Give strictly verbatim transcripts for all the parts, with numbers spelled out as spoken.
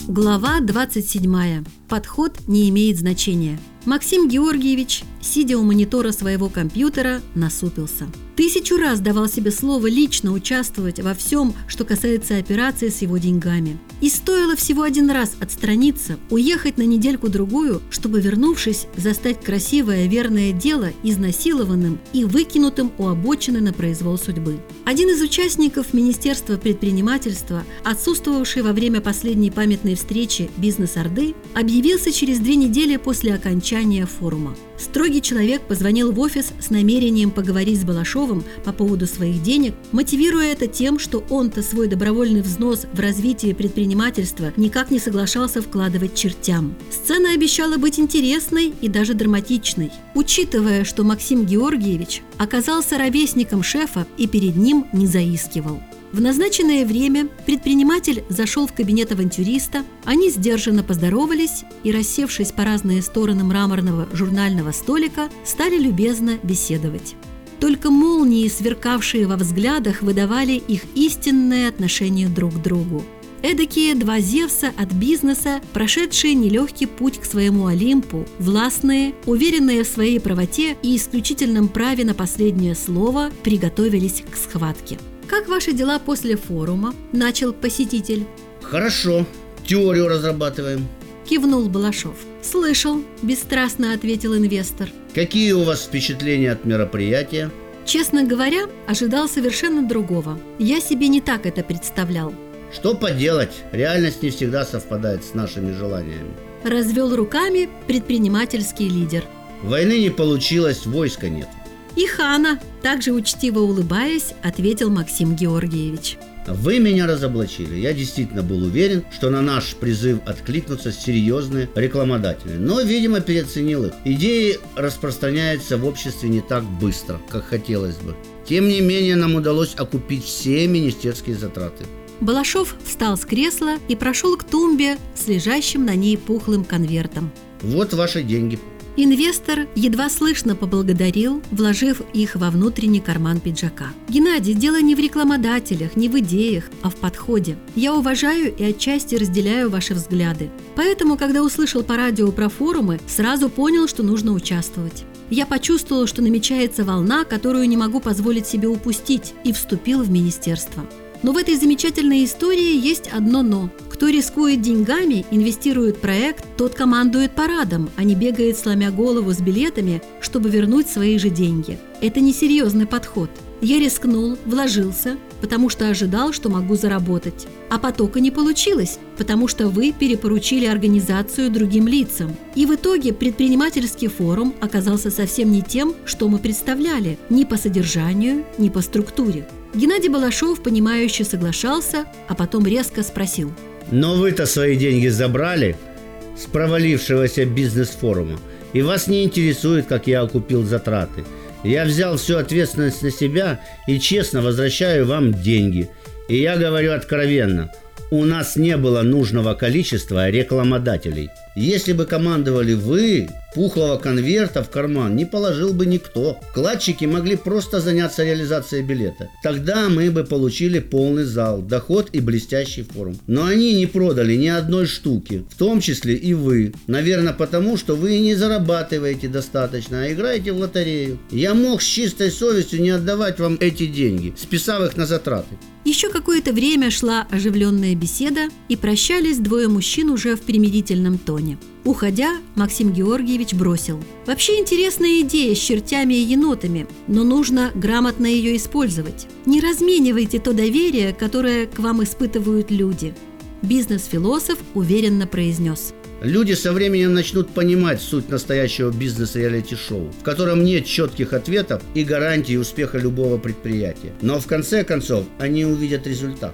Глава двадцать седьмая. Подход не имеет значения. Максим Георгиевич, сидя у монитора своего компьютера, насупился. Тысячу раз давал себе слово лично участвовать во всем, что касается операции с его деньгами. И стоило всего один раз отстраниться, уехать на недельку-другую, чтобы, вернувшись, застать красивое верное дело изнасилованным и выкинутым у обочины на произвол судьбы. Один из участников Министерства предпринимательства, отсутствовавший во время последней памятной встречи «Бизнес-Орды», объявился через две недели после окончания форума. Строгий человек позвонил в офис с намерением поговорить с Балашовым по поводу своих денег, мотивируя это тем, что он-то свой добровольный взнос в развитие предпринимательства никак не соглашался вкладывать чертям. Сцена обещала быть интересной и даже драматичной, учитывая, что Максим Георгиевич оказался ровесником шефа и перед ним не заискивал. В назначенное время предприниматель зашел в кабинет авантюриста, они сдержанно поздоровались и, рассевшись по разные стороны мраморного журнального столика, стали любезно беседовать. Только молнии, сверкавшие во взглядах, выдавали их истинное отношение друг к другу. Эдакие два Зевса от бизнеса, прошедшие нелегкий путь к своему Олимпу, властные, уверенные в своей правоте и исключительном праве на последнее слово, приготовились к схватке. «Как ваши дела после форума?» – начал посетитель. «Хорошо, теорию разрабатываем», – кивнул Балашов. «Слышал», – бесстрастно ответил инвестор. «Какие у вас впечатления от мероприятия?» Честно говоря, ожидал совершенно другого. Я себе не так это представлял. «Что поделать, реальность не всегда совпадает с нашими желаниями», – развел руками предпринимательский лидер. «Войны не получилось, войска нет». «И хана», также учтиво улыбаясь, ответил Максим Георгиевич. «Вы меня разоблачили. Я действительно был уверен, что на наш призыв откликнутся серьезные рекламодатели. Но, видимо, переоценил их. Идеи распространяются в обществе не так быстро, как хотелось бы. Тем не менее, нам удалось окупить все министерские затраты». Балашов встал с кресла и прошел к тумбе с лежащим на ней пухлым конвертом. «Вот ваши деньги». Инвестор едва слышно поблагодарил, вложив их во внутренний карман пиджака. «Геннадий, дело не в рекламодателях, не в идеях, а в подходе. Я уважаю и отчасти разделяю ваши взгляды. Поэтому, когда услышал по радио про форумы, сразу понял, что нужно участвовать. Я почувствовал, что намечается волна, которую не могу позволить себе упустить, и вступил в министерство. Но в этой замечательной истории есть одно «но». Кто рискует деньгами, инвестирует в проект, тот командует парадом, а не бегает, сломя голову с билетами, чтобы вернуть свои же деньги. Это несерьезный подход. Я рискнул, вложился, потому что ожидал, что могу заработать. А потока не получилось, потому что вы перепоручили организацию другим лицам. И в итоге предпринимательский форум оказался совсем не тем, что мы представляли, ни по содержанию, ни по структуре». Геннадий Балашов, понимающе соглашался, а потом резко спросил. «Но вы-то свои деньги забрали с провалившегося бизнес-форума, и вас не интересует, как я окупил затраты. Я взял всю ответственность на себя и честно возвращаю вам деньги. И я говорю откровенно, у нас не было нужного количества рекламодателей. Если бы командовали вы, пухлого конверта в карман не положил бы никто. Вкладчики могли просто заняться реализацией билета. Тогда мы бы получили полный зал, доход и блестящий форум. Но они не продали ни одной штуки, в том числе и вы. Наверное, потому, что вы не зарабатываете достаточно, а играете в лотерею. Я мог с чистой совестью не отдавать вам эти деньги, списав их на затраты». Еще какое-то время шла оживленная беседа, и прощались двое мужчин уже в примирительном тоне. Уходя, Максим Георгиевич бросил: «Вообще интересная идея с чертями и енотами, но нужно грамотно ее использовать. Не разменивайте то доверие, которое к вам испытывают люди». Бизнес-философ уверенно произнес: «Люди со временем начнут понимать суть настоящего бизнес-реалити-шоу, в котором нет четких ответов и гарантий успеха любого предприятия. Но в конце концов они увидят результат».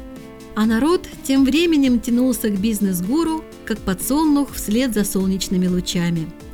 А народ тем временем тянулся к бизнес-гуру, как подсолнух вслед за солнечными лучами.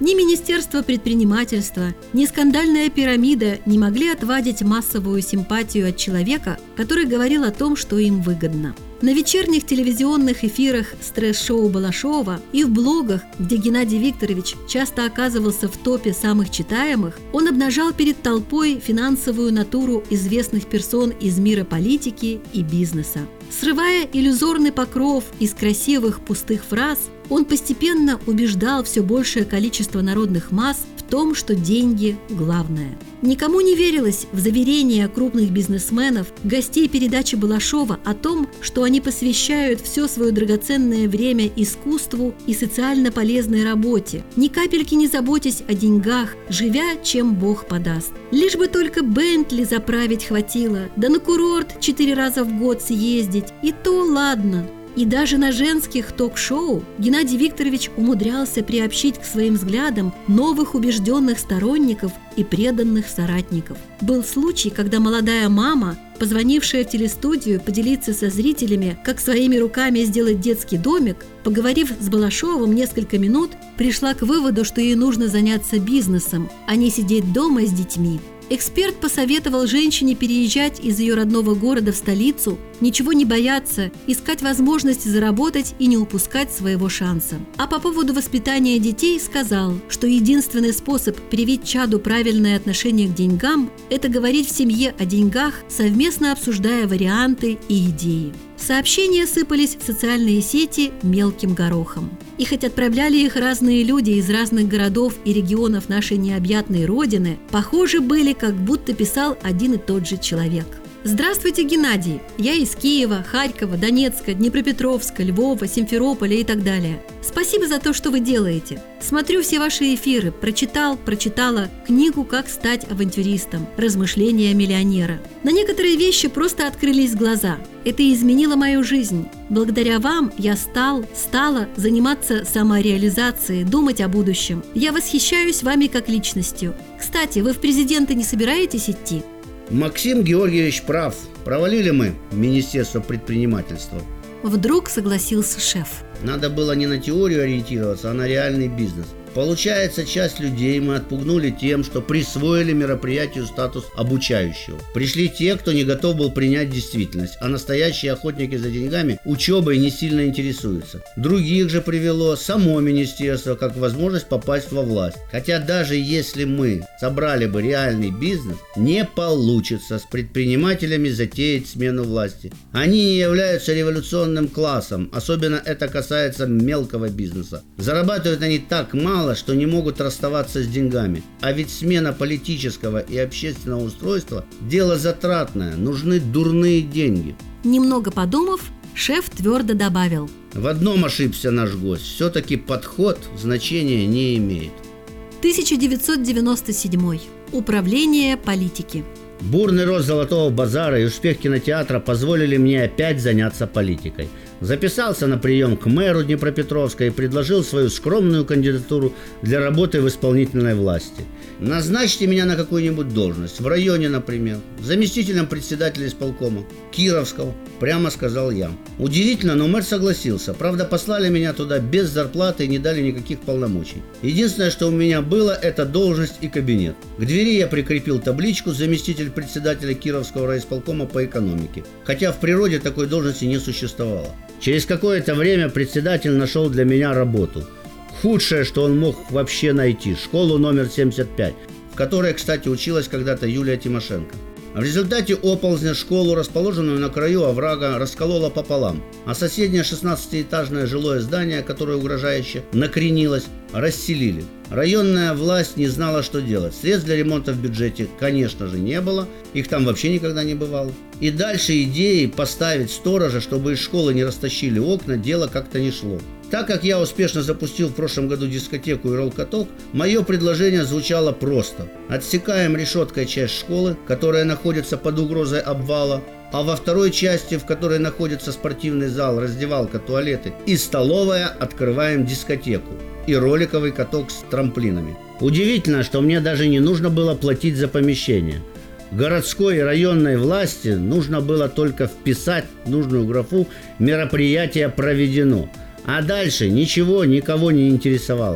Ни Министерство предпринимательства, ни скандальная пирамида не могли отвадить массовую симпатию от человека, который говорил о том, что им выгодно. На вечерних телевизионных эфирах стресс-шоу Балашова и в блогах, где Геннадий Викторович часто оказывался в топе самых читаемых, он обнажал перед толпой финансовую натуру известных персон из мира политики и бизнеса. Срывая иллюзорный покров из красивых пустых фраз, он постепенно убеждал все большее количество народных масс в том, что деньги – главное. Никому не верилось в заверения крупных бизнесменов, гостей передачи Балашова о том, что они посвящают все свое драгоценное время искусству и социально полезной работе, ни капельки не заботясь о деньгах, живя, чем Бог подаст. Лишь бы только Бентли заправить хватило, да на курорт четыре раза в год съездить, и то ладно. И даже на женских ток-шоу Геннадий Викторович умудрялся приобщить к своим взглядам новых убежденных сторонников и преданных соратников. Был случай, когда молодая мама, позвонившая в телестудию поделиться со зрителями, как своими руками сделать детский домик, поговорив с Балашовым несколько минут, пришла к выводу, что ей нужно заняться бизнесом, а не сидеть дома с детьми. Эксперт посоветовал женщине переезжать из ее родного города в столицу, ничего не бояться, искать возможности заработать и не упускать своего шанса. А по поводу воспитания детей сказал, что единственный способ привить чаду правильное отношение к деньгам – это говорить в семье о деньгах, совместно обсуждая варианты и идеи. Сообщения сыпались в социальные сети мелким горохом. И хоть отправляли их разные люди из разных городов и регионов нашей необъятной родины, похоже были, как будто писал один и тот же человек. Здравствуйте, Геннадий! Я из Киева, Харькова, Донецка, Днепропетровска, Львова, Симферополя и так далее. Спасибо за то, что вы делаете. Смотрю все ваши эфиры, прочитал, прочитала книгу «Как стать авантюристом. Размышления миллионера». На некоторые вещи просто открылись глаза. Это изменило мою жизнь. Благодаря вам я стал, стала заниматься самореализацией, думать о будущем. Я восхищаюсь вами как личностью. Кстати, вы в президенты не собираетесь идти? Максим Георгиевич прав. Провалили мы Министерство предпринимательства. Вдруг согласился шеф. Надо было не на теорию ориентироваться, а на реальный бизнес. Получается, часть людей мы отпугнули тем, что присвоили мероприятию статус обучающего. Пришли те, кто не готов был принять действительность, а настоящие охотники за деньгами учебой не сильно интересуются. Других же привело само министерство как возможность попасть во власть. Хотя даже если мы собрали бы реальный бизнес, не получится с предпринимателями затеять смену власти. Они не являются революционным классом, особенно это касается мелкого бизнеса. Зарабатывают они так мало, что не могут расставаться с деньгами. А ведь смена политического и общественного устройства – дело затратное, нужны дурные деньги. Немного подумав, шеф твердо добавил. В одном ошибся наш гость. Все-таки подход значения не имеет. тысяча девятьсот девяносто седьмой. Управление политики. Бурный рост золотого базара и успех кинотеатра позволили мне опять заняться политикой. Записался на прием к мэру Днепропетровска и предложил свою скромную кандидатуру для работы в исполнительной власти. Назначьте меня на какую-нибудь должность, в районе, например, заместителем председателя исполкома Кировского, прямо сказал я. Удивительно, но мэр согласился. Правда, послали меня туда без зарплаты и не дали никаких полномочий. Единственное, что у меня было, это должность и кабинет. К двери я прикрепил табличку «Заместитель председателя Кировского райисполкома по экономике», хотя в природе такой должности не существовало. Через какое-то время председатель нашел для меня работу. Худшее, что он мог вообще найти – школу номер семьдесят пять, в которой, кстати, училась когда-то Юлия Тимошенко. В результате оползня школу, расположенную на краю оврага, расколола пополам, а соседнее шестнадцатиэтажное жилое здание, которое угрожающе накренилось, расселили. Районная власть не знала, что делать. Средств для ремонта в бюджете, конечно же, не было. Их там вообще никогда не бывало. И дальше идеи поставить сторожа, чтобы из школы не растащили окна, дело как-то не шло. Так как я успешно запустил в прошлом году дискотеку и ролл-каток, мое предложение звучало просто. Отсекаем решеткой часть школы, которая находится под угрозой обвала, а во второй части, в которой находится спортивный зал, раздевалка, туалеты и столовая, открываем дискотеку и роликовый каток с трамплинами. Удивительно, что мне даже не нужно было платить за помещение. Городской и районной власти нужно было только вписать в нужную графу «Мероприятие проведено». А дальше ничего никого не интересовало.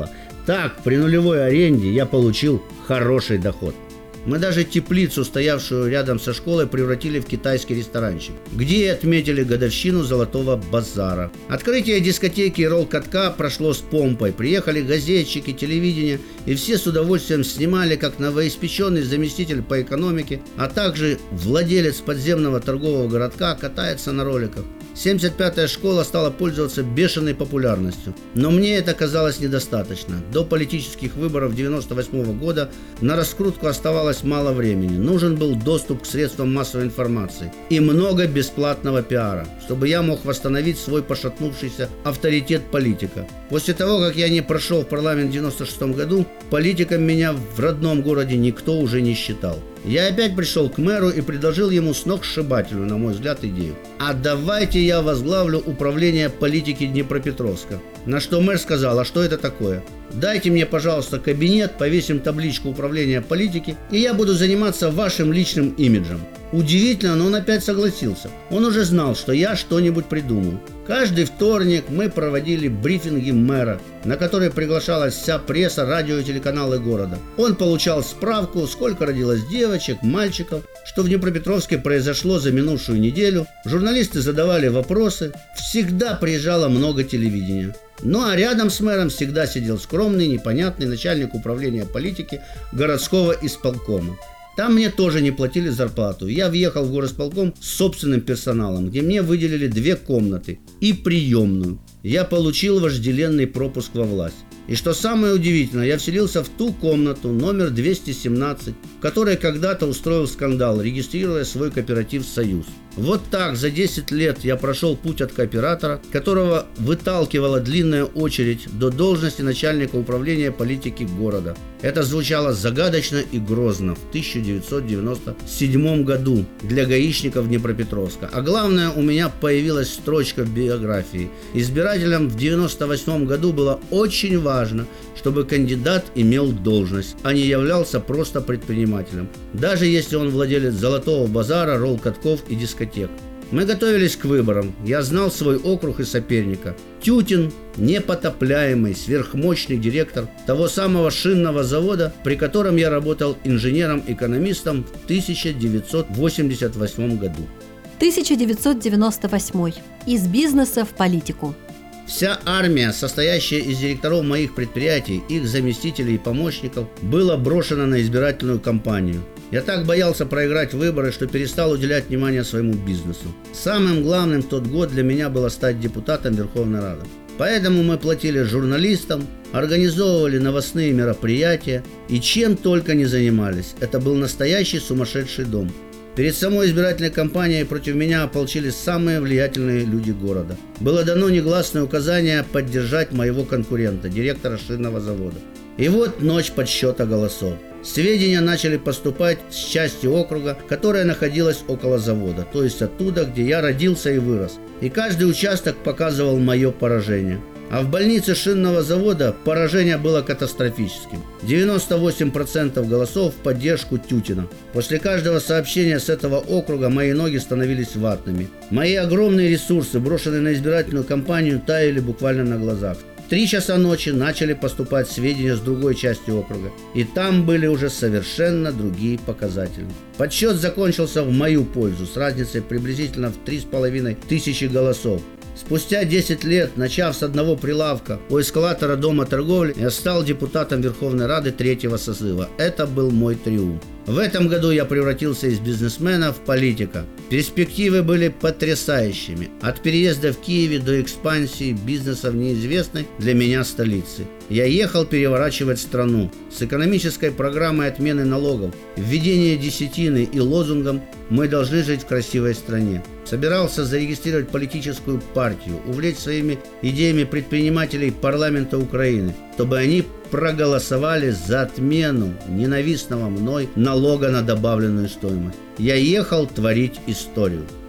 Так, при нулевой аренде я получил хороший доход. Мы даже теплицу, стоявшую рядом со школой, превратили в китайский ресторанчик, где и отметили годовщину Золотого базара. Открытие дискотеки и ролл-катка прошло с помпой. Приехали газетчики, телевидение, и все с удовольствием снимали, как новоиспеченный заместитель по экономике, а также владелец подземного торгового городка катается на роликах. семьдесят пятая школа стала пользоваться бешеной популярностью, но мне это казалось недостаточно. До политических выборов девяносто восьмого года на раскрутку оставалось мало времени. Нужен был доступ к средствам массовой информации и много бесплатного пиара, чтобы я мог восстановить свой пошатнувшийся авторитет политика. После того, как я не прошел в парламент в девяносто шестом году, политиком меня в родном городе никто уже не считал. Я опять пришел к мэру и предложил ему сногсшибательную, на мой взгляд, идею. А давайте я возглавлю управление политики Днепропетровска. На что мэр сказал: а что это такое? Дайте мне, пожалуйста, кабинет, повесим табличку управления политики, и я буду заниматься вашим личным имиджем. Удивительно, но он опять согласился. Он уже знал, что я что-нибудь придумаю. Каждый вторник мы проводили брифинги мэра, на которые приглашалась вся пресса, радио и телеканалы города. Он получал справку, сколько родилось девочек, мальчиков, что в Днепропетровске произошло за минувшую неделю. Журналисты задавали вопросы. Всегда приезжало много телевидения. Ну а рядом с мэром всегда сидел скромный, непонятный начальник управления политики городского исполкома. Там мне тоже не платили зарплату. Я въехал в горосполком с собственным персоналом, где мне выделили две комнаты и приемную. Я получил вожделенный пропуск во власть. И что самое удивительное, я вселился в ту комнату номер двести семнадцать, в которой когда-то устроил скандал, регистрируя свой кооператив «Союз». Вот так за десять лет я прошел путь от кооператора, которого выталкивала длинная очередь, до должности начальника управления политики города. Это звучало загадочно и грозно в тысяча девятьсот девяносто седьмом году для гаишников Днепропетровска. А главное, у меня появилась строчка в биографии. Избирателям в девяносто восьмом году было очень важно, чтобы кандидат имел должность, а не являлся просто предпринимателем, даже если он владелец Золотого базара, ролл-катков и дискотек. Мы готовились к выборам. Я знал свой округ и соперника. Тютин – непотопляемый, сверхмощный директор того самого шинного завода, при котором я работал инженером-экономистом в тысяча девятьсот восемьдесят восьмом году. тысяча девятьсот девяносто восьмой. Из бизнеса в политику. Вся армия, состоящая из директоров моих предприятий, их заместителей и помощников, была брошена на избирательную кампанию. Я так боялся проиграть выборы, что перестал уделять внимание своему бизнесу. Самым главным в тот год для меня было стать депутатом Верховной Рады. Поэтому мы платили журналистам, организовывали новостные мероприятия и чем только не занимались. Это был настоящий сумасшедший дом. Перед самой избирательной кампанией против меня ополчились самые влиятельные люди города. Было дано негласное указание поддержать моего конкурента, директора шинного завода. И вот ночь подсчета голосов. Сведения начали поступать с части округа, которая находилась около завода, то есть оттуда, где я родился и вырос. И каждый участок показывал мое поражение. А в больнице шинного завода поражение было катастрофическим. девяносто восемь процентов голосов в поддержку Тютина. После каждого сообщения с этого округа мои ноги становились ватными. Мои огромные ресурсы, брошенные на избирательную кампанию, таяли буквально на глазах. В три часа ночи начали поступать сведения с другой части округа. И там были уже совершенно другие показатели. Подсчет закончился в мою пользу с разницей приблизительно в три с половиной тысячи голосов. Спустя десять лет, начав с одного прилавка у эскалатора Дома торговли, я стал депутатом Верховной Рады третьего созыва. Это был мой триумф. В этом году я превратился из бизнесмена в политика. Перспективы были потрясающими. От переезда в Киеве до экспансии бизнеса в неизвестной для меня столице. Я ехал переворачивать страну. С экономической программой отмены налогов, введения десятины и лозунгом «Мы должны жить в красивой стране». Собирался зарегистрировать политическую партию, увлечь своими идеями предпринимателей парламента Украины, чтобы они проголосовали за отмену ненавистного мной налога на добавленную стоимость. Я ехал творить историю.